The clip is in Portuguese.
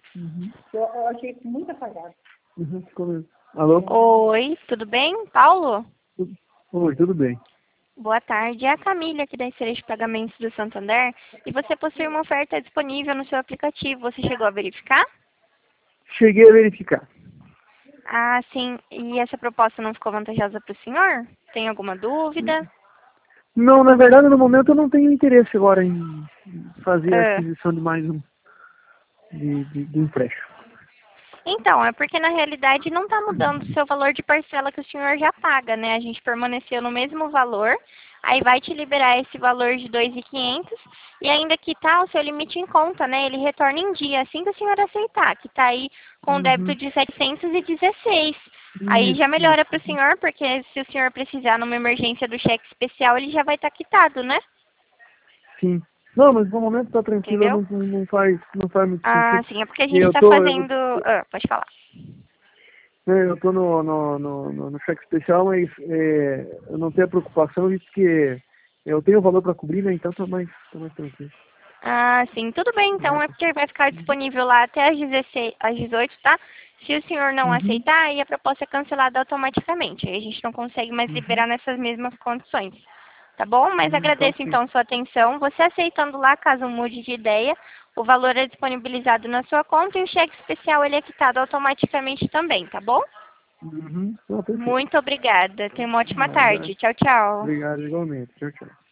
Uhum. Eu achei muito apagado. Uhum, ficou mesmo. Alô? Oi, tudo bem? Paulo? Oi, tudo bem. Boa tarde. É a Camila aqui da Esteira de Pagamentos do Santander e você possui uma oferta disponível no seu aplicativo. Você chegou a verificar? Cheguei a verificar. Ah, sim. E essa proposta não ficou vantajosa para o senhor? Tem alguma dúvida? Não, na verdade, no momento eu não tenho interesse agora em fazer a Ah. aquisição de mais um de empréstimo. Então, é porque na realidade não está mudando o seu valor de parcela que o senhor já paga, né? A gente permaneceu no mesmo valor, aí vai te liberar esse valor de 2.500 e ainda quitar o seu limite em conta, né? Ele retorna em dia, assim que o senhor aceitar, que está aí com um débito Uhum. de 716. Aí já Isso, melhora para o isso. senhor, porque se o senhor precisar numa emergência do cheque especial, ele já vai estar quitado, né? Sim. Não, mas no momento tá tranquilo, Entendeu? não faz muito Ah, sentido. sim, é porque a E gente está fazendo... Ah, pode falar. eu tô no cheque especial, mas eu não tenho a preocupação, visto que eu tenho o valor para cobrir, né? Então tá mais tranquilo. Ah, sim. Tudo bem, então. É porque vai ficar disponível lá até às 16, às 18, tá? Se o senhor não Uhum. aceitar, aí a proposta é cancelada automaticamente. Aí a gente não consegue mais Uhum. liberar nessas mesmas condições. Tá bom? Mas Tá agradeço, ok. então, sua atenção. Você aceitando lá, caso mude de ideia, o valor é disponibilizado na sua conta e o cheque especial ele é quitado automaticamente também, tá bom? Uhum. Perfeito. Muito obrigada. Tenha uma ótima Nada. tarde. Tchau, tchau. Obrigado igualmente. Tchau, tchau.